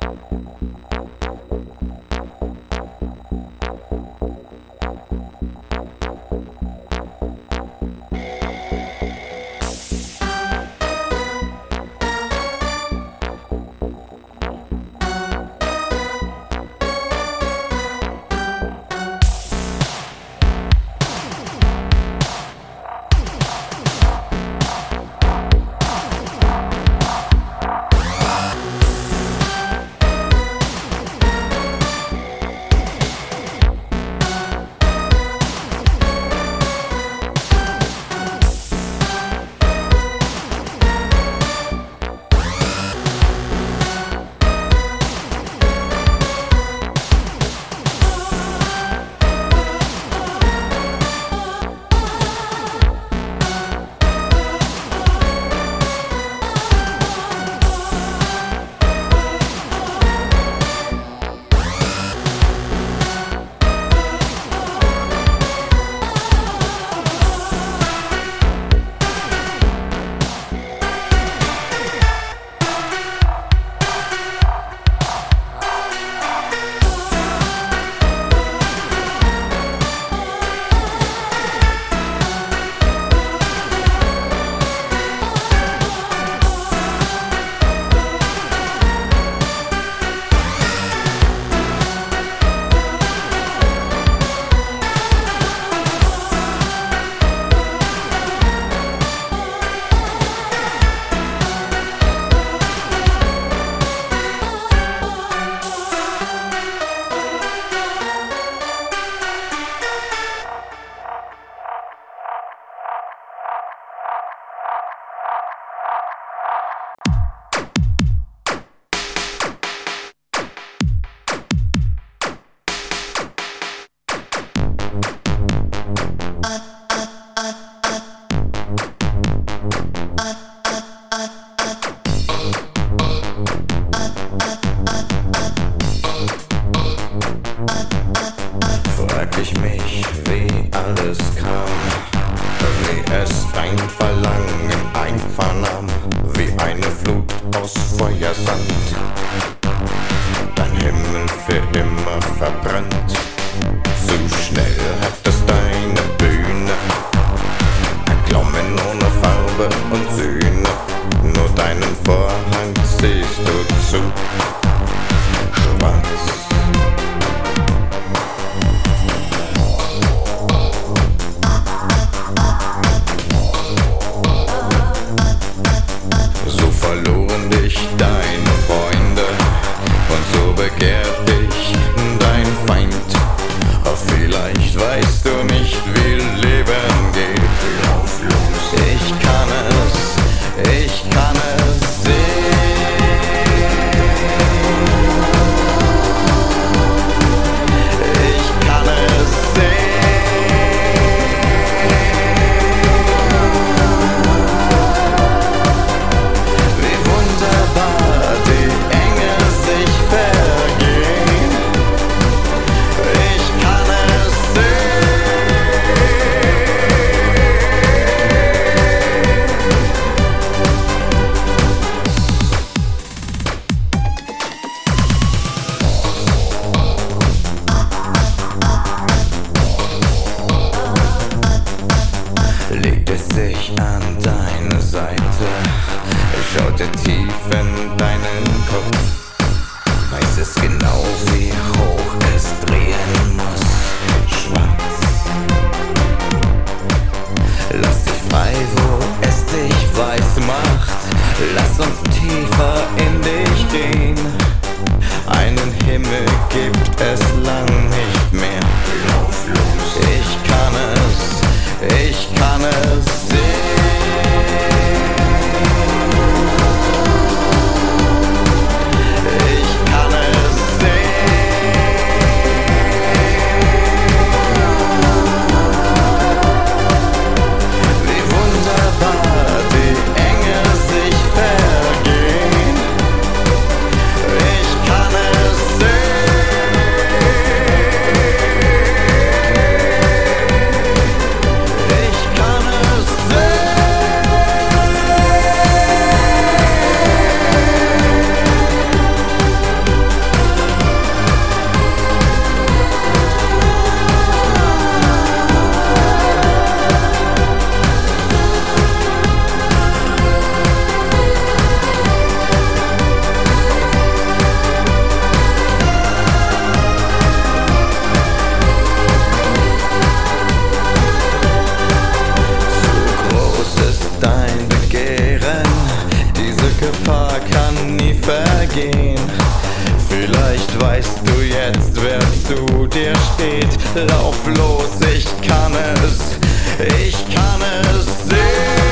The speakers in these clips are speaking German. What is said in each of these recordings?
Wie wunderbar die Engel sich vergehen. begehren. Diese Gefahr kann nie vergehen. Vielleicht weißt du jetzt, wer zu dir steht. Lauf los, ich kann es sehen.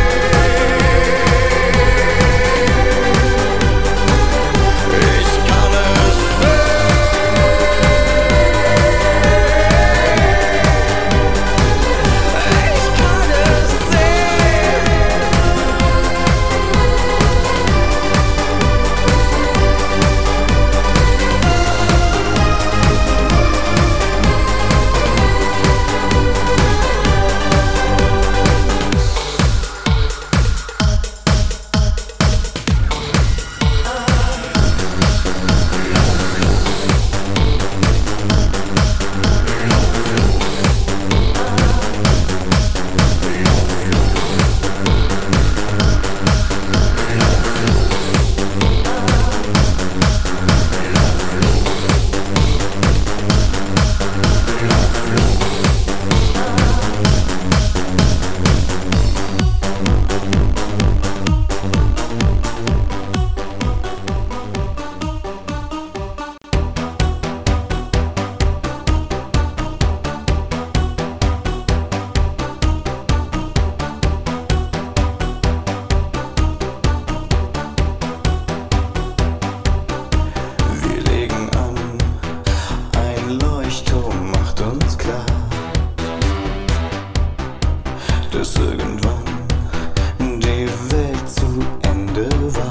Dass irgendwann die Welt zu Ende war.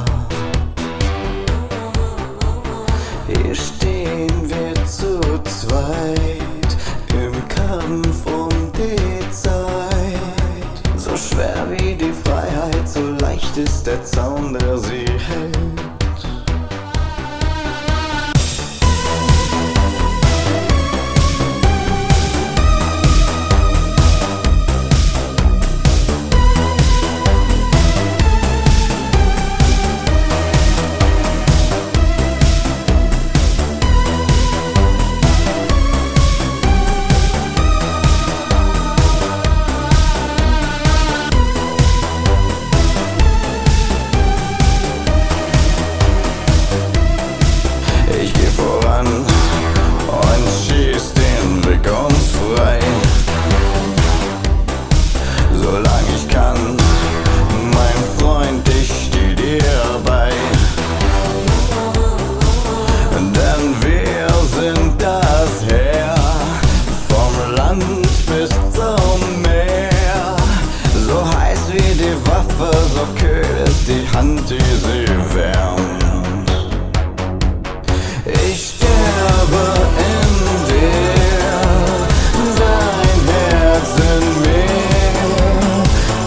Hier stehen wir zu zweit im Kampf um die Zeit. So schwer wie die Freiheit, so leicht ist der Zaun, der sie hält. So kühl ist die Hand, die sie wärmt. Ich sterbe in dir, dein Herz in mir.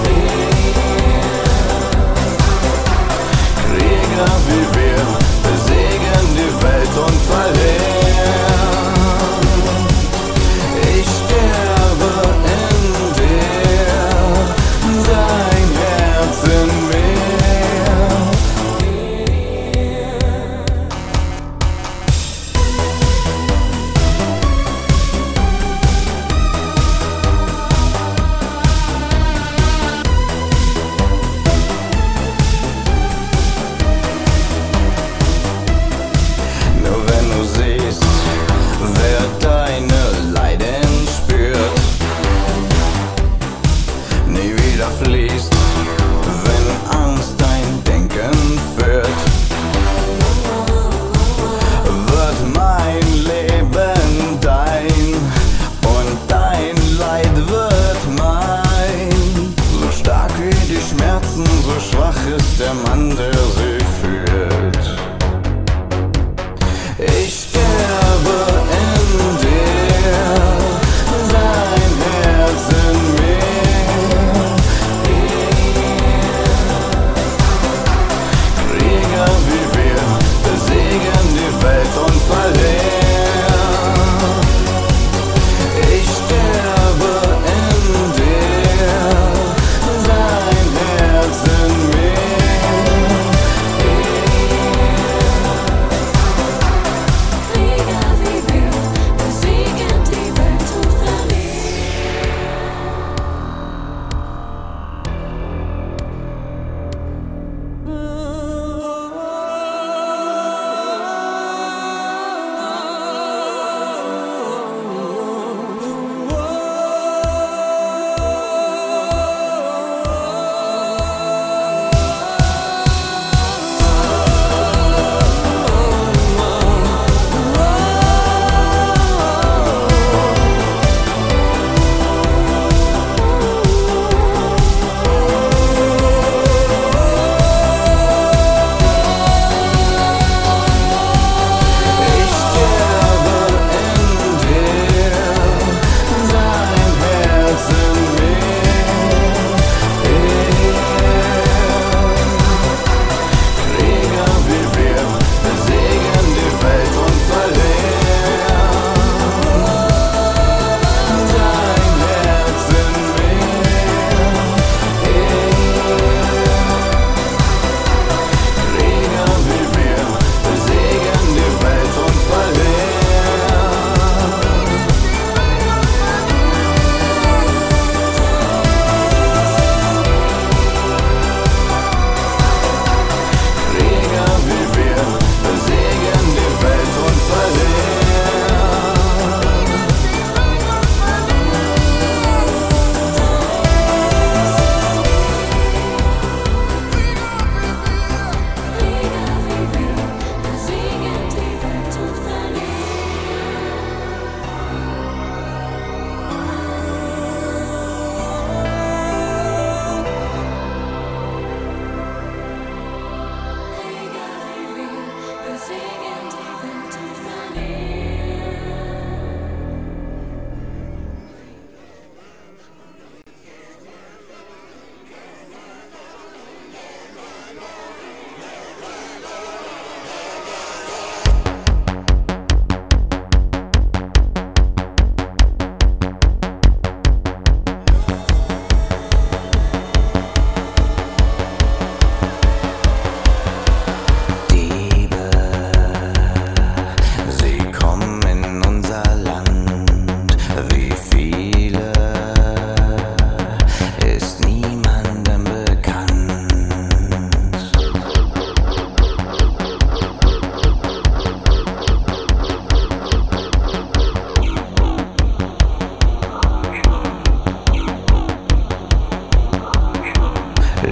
Krieger wie wir besiegen die Welt und verlieren. Ich sterbe in dir, dein Herz in mir. Nur wenn du siehst, wer deine Leiden spürt, nie wieder fließt, wenn Angst dein Denken führt, wird mein Leben dein und dein Leid wird mein. So stark wie die Schmerzen, so schwach ist der Mann, der sie fühlt. Ich sterbe in dir, dein Herz in mir. Krieger wie wir besiegen die Welt und verlieren. Ich sterbe in dir, dein Herz in mir.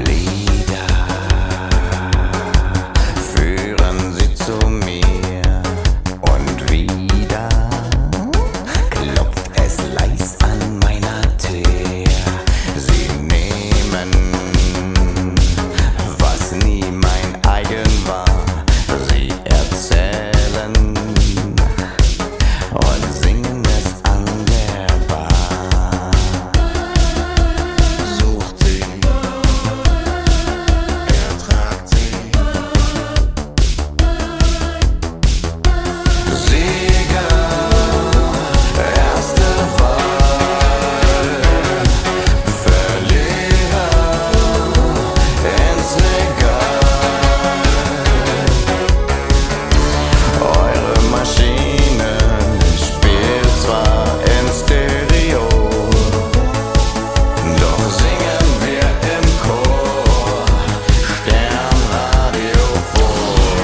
Lieder führen sie zu mir und wieder klopft es leis an meiner Tür. Sie nehmen, was nie mein eigen war. Sie erzählen und singen es an der Bar. Sucht sie, ertragt sie. Sieger, erste Wahl, Verlierer ins Regal. Eure Maschine spielt zwar in Stereo, doch singen wir im Chor Sternradio vor.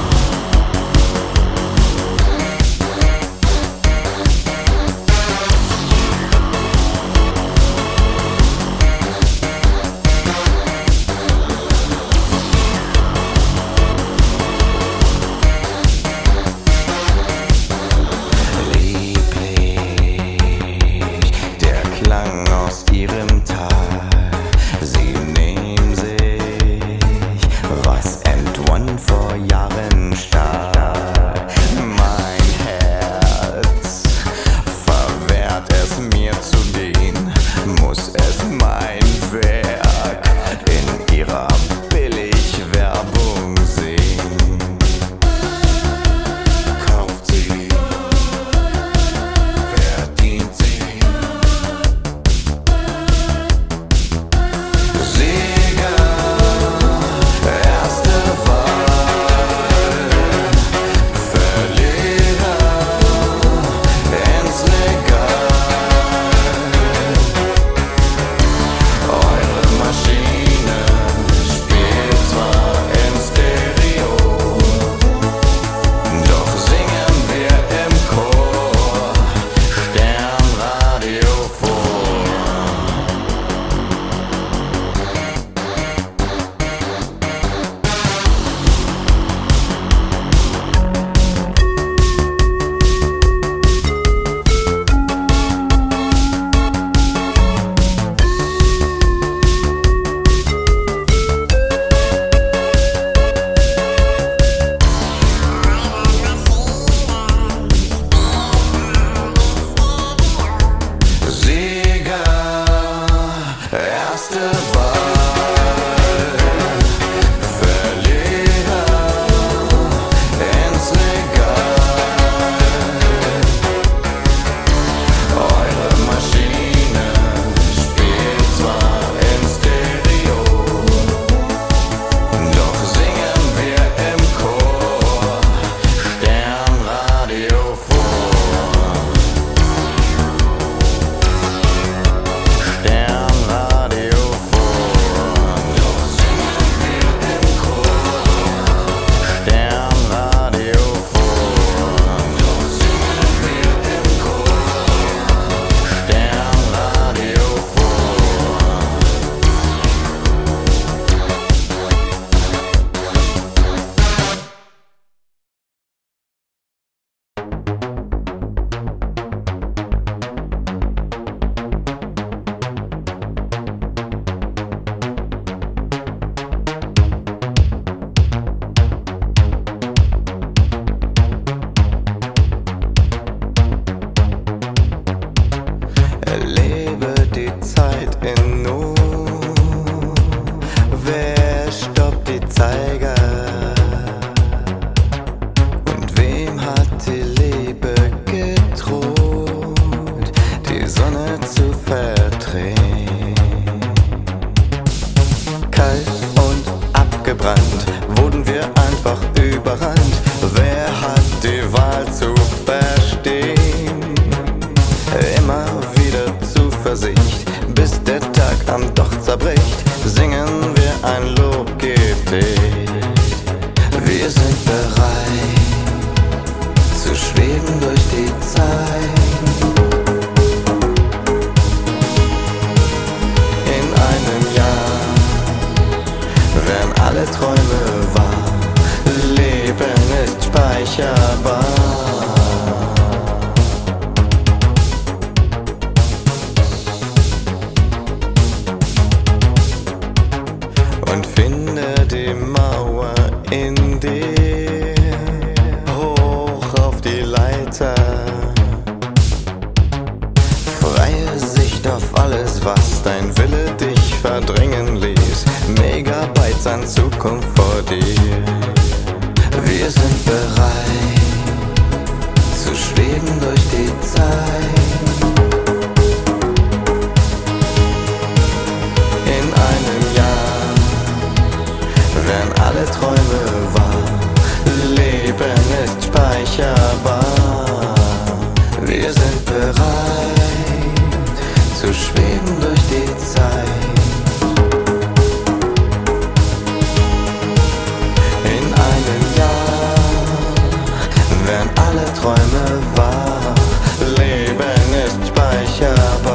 Lieblich der Klang aus ihrem Tal. Sie nehmen sich, was Antoine vor Jahren stahl. Mein Herz verwehrt es mir zu gehen, muss es mein Werk in ihrer Billigwerbung sehen. Kauft sie, verdient sie. Sieger, erste Wahl, Verlierer ins Regal. Eure Maschine spielt zwar in Stereo, doch singen wir im Chor Sternradio vor. Sieger, erste Wahl, Verlierer ins Regal. Eure Maschine spielt zwar in Stereo, doch singen wir im Chor Sternradio vor. Sternradio vor, doch singen wir im Chor. Sternradio vor, doch singen wir im Chor. Sternradio vor. Erlebe die Zeit in Nu. Wer stoppt die Zeiger? Und wem hat die Liebe gedroht, die Sonne zu verdrehen? Kalt und abgebrannt wurden wir einfach überrannt. Wer hat die Wahl zu verstehen? Immer wieder Zuversicht, bis der Tag dann doch zerbricht. Singen wir ein Lobgebet. Wir sind bereit zu schweben durch die Zeit. In einem Jahr alle Träume wahr. Leben ist speicherbar. Und finde die Mauer in dir, hoch auf die Leiter. Freie Sicht auf alles, was dein Wille dich verdrängen ließ. Megabytes an Zukunft vor dir. Wir sind bereit zu schweben durch die Zeit. In einem Jahr werden alle Träume wahr. Leben ist speicherbar. Wir sind bereit zu schweben durch die Zeit. In einem Jahr werden alle Träume wahr. Leben ist speicherbar.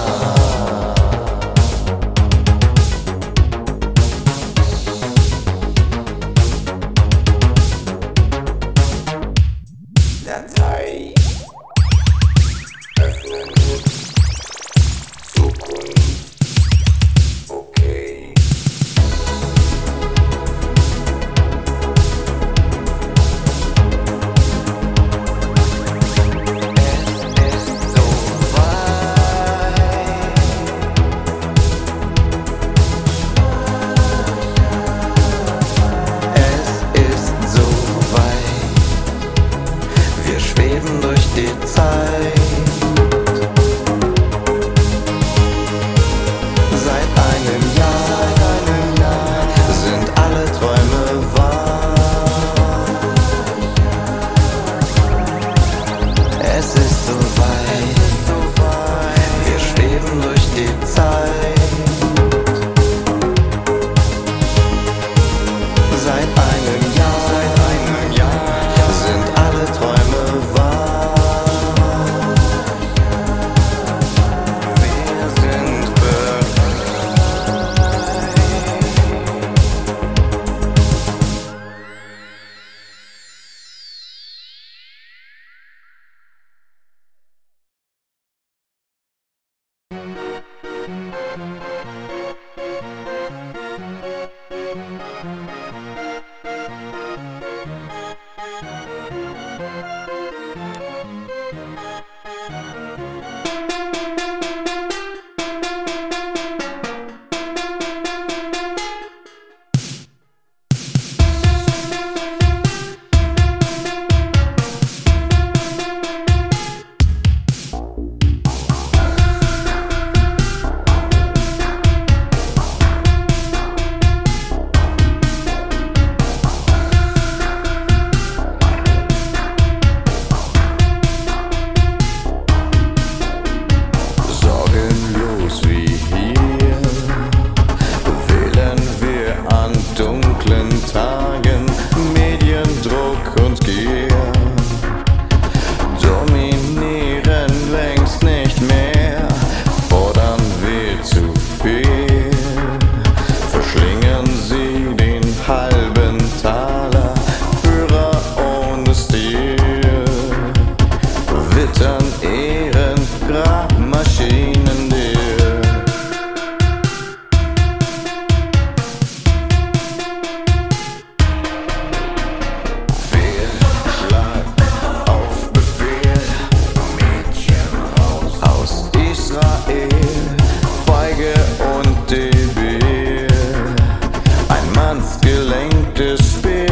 Datei öffnen. Zukunft. Okay. Es ist soweit. Wir schweben durch die Zeit. Seit einem Jahr sind alle Träume wahr. Es ist soweit. Wir schweben durch die Zeit. Seit einem Jahr sind alle Träume wahr. Wir sind bereit. Sorgenlos wie hier wählen wir an dunklen Tagen. Mediendruck und Gier dominieren längst nicht mehr. Fordern wir zu viel, verschlingen sie den halben Taler. Führer ohne Stil wittern Ehren, Grabmaschinen dir. Fehlschlag auf Befehl, Mädchen raus aus Israel, feige und debil, ein Manns gelenktes Spiel.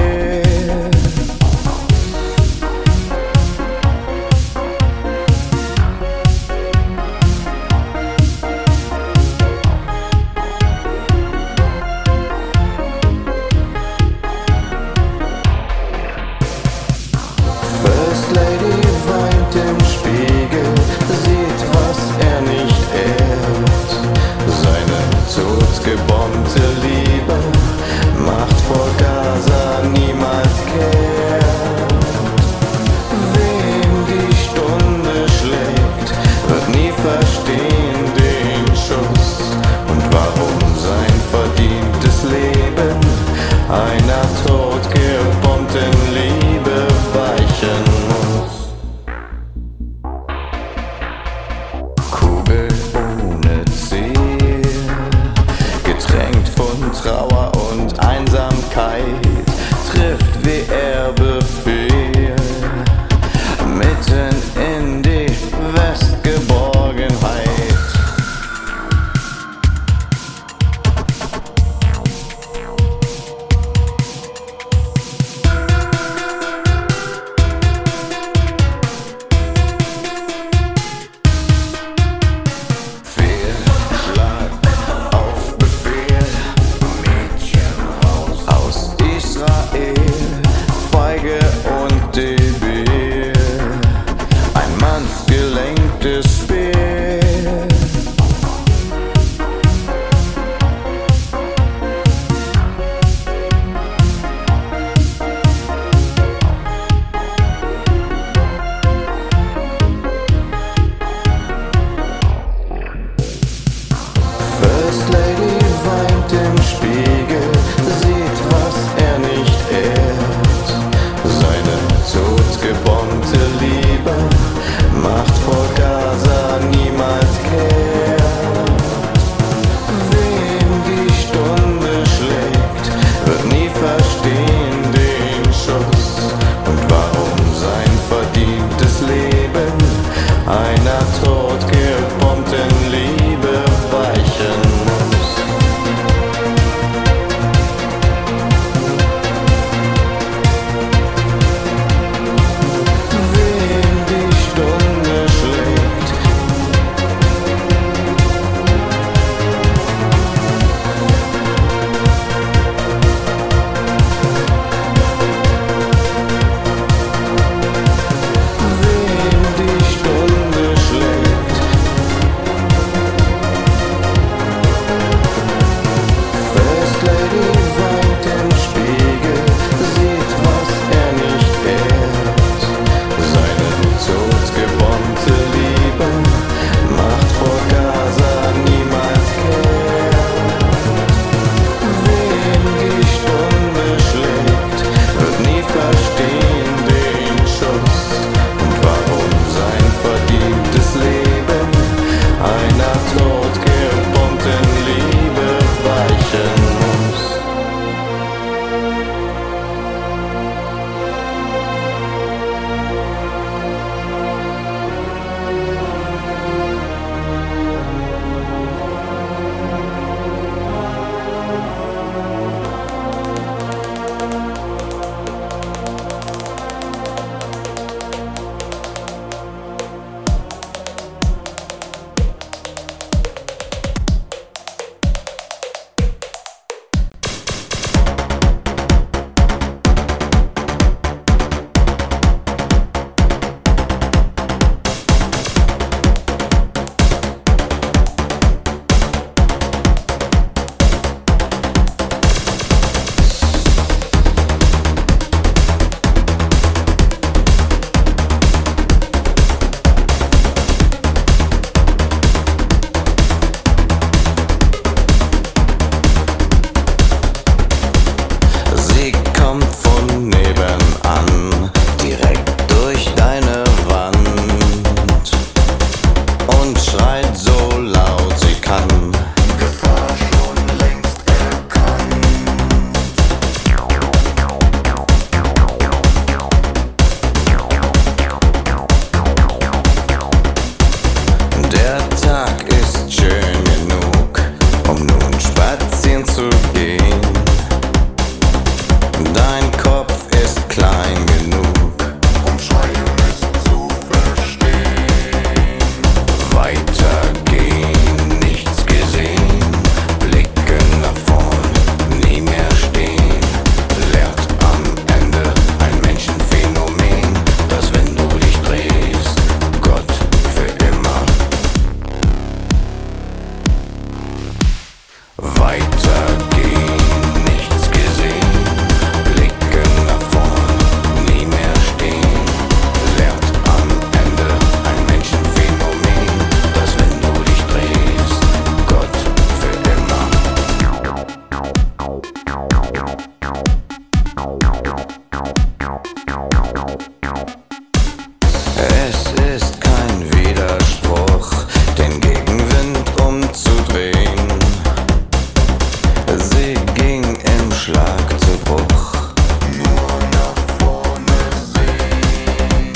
First Lady weint im Spiegel, sieht, was er nicht ehrt. Seine totgebombte Liebe macht vor und Einsamkeit trifft wie er Befehl mitten in die Westgeborgenheit. Feige und debil, ein Manns gelenktes Spiel. First Lady weint im Spiegel, sieht, was er nicht ehrt. Seine totgebombte Liebe macht vor Gaza niemals kehrt. Wem die Stunde schlägt, wird nie verstehen den Schuss und warum sein verdientes Leben einer totgebombten Liebe weichen muss. Wem die Stunde schlägt, wem die Stunde schlägt. First Lady weint im Spiegel, sieht, was er nicht ehrt. Seine totgebombte Liebe macht vor Gaza niemals kehrt. Wem die Stunde schlägt, wird nie verstehen den Schuss und warum sein verdientes Leben einer totgebombten Liebe weichen muss. Sie kommt von nebenan, direkt durch deine Wand und schreit so laut sie kann. Gefahr schon längst erkannt. Der Tag ist schön genug, um nun spazieren zu gehen. Dein Schlag zu Bruch. Nur nach vorne sehen.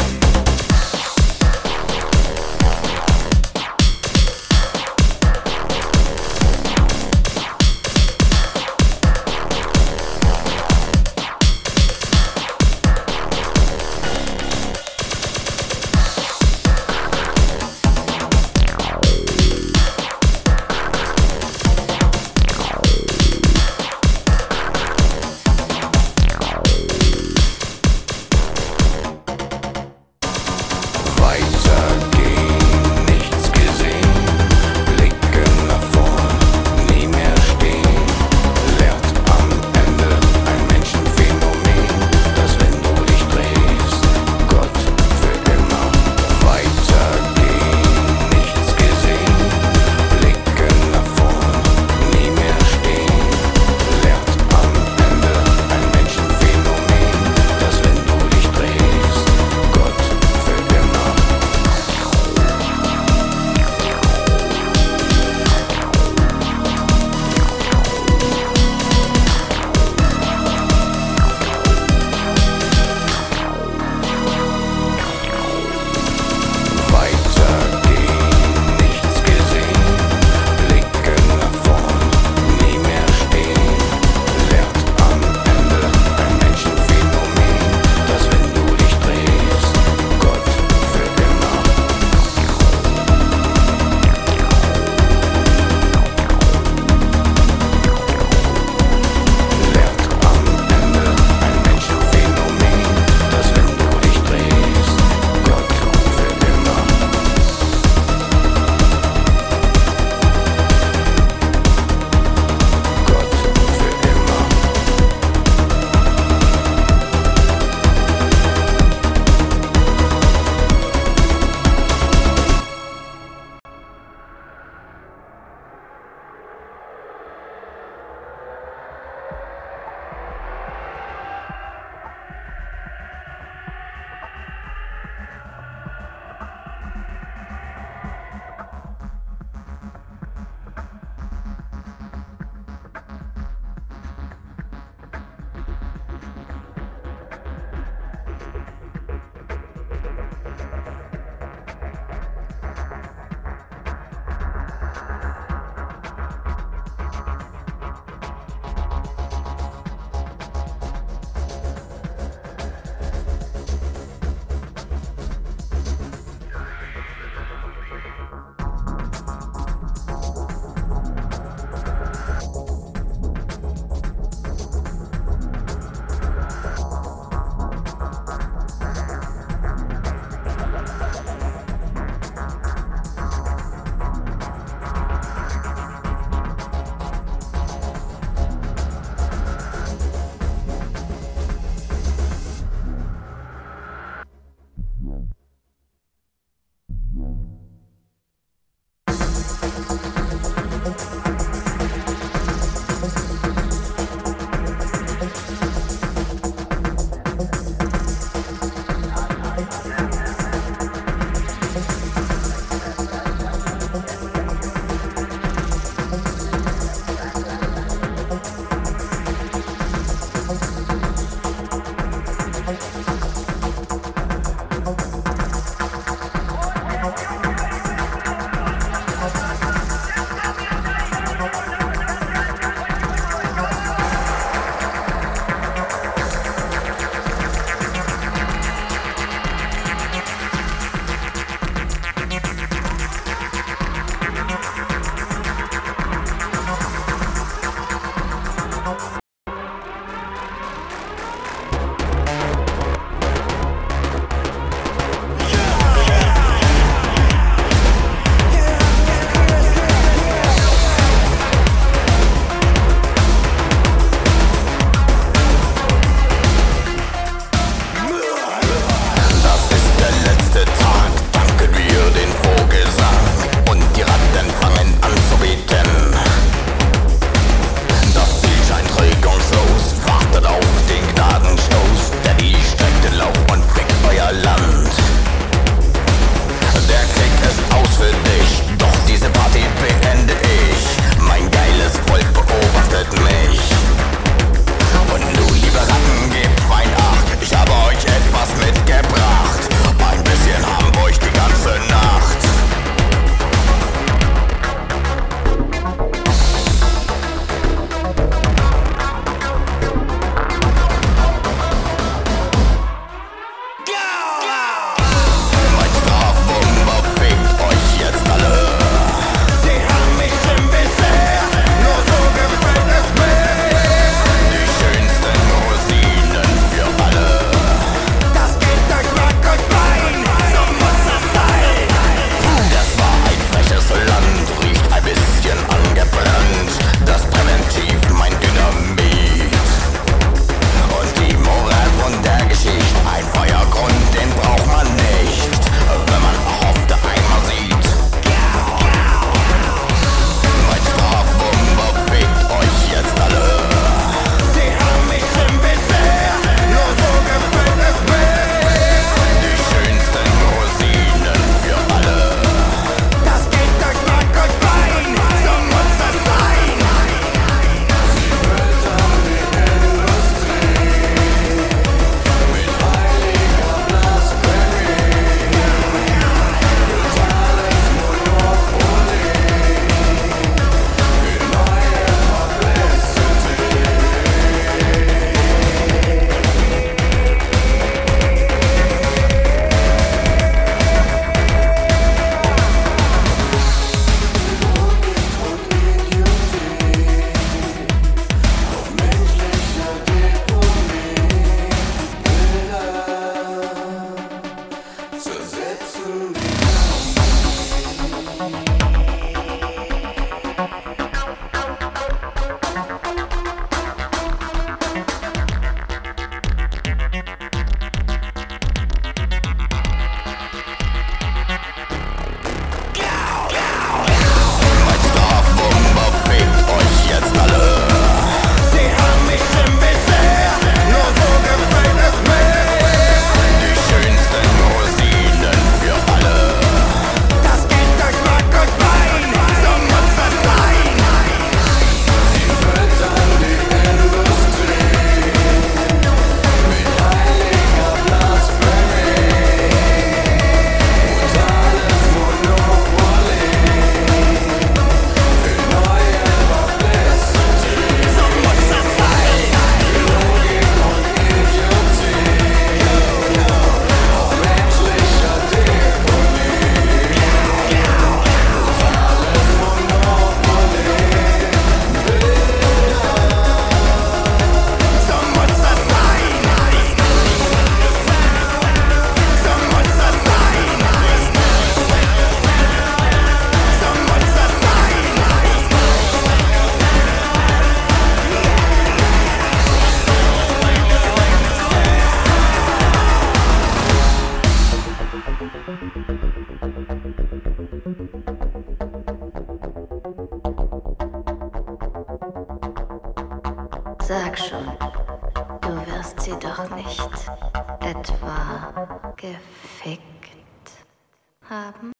sie doch nicht etwa gefickt haben?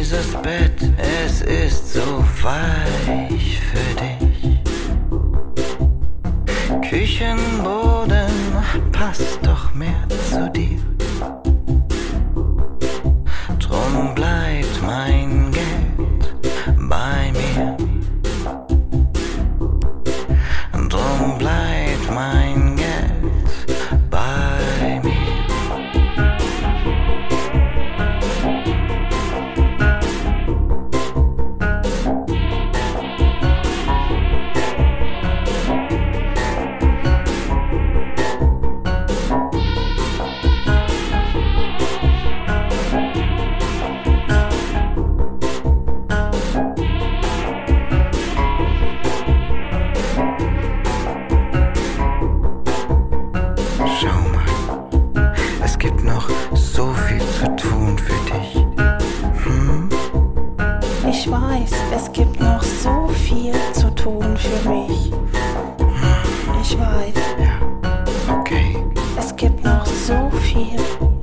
Dieses Bett, es ist so weich für dich. Küchenboden passt doch mehr zu dir. Drum bleibt mein Geld bei mir. Drum bleibt mein Geld bei mir. So viel zu tun für dich. Ich weiß, es gibt noch so viel zu tun für mich. Ich weiß. Ja, okay. Es gibt noch so viel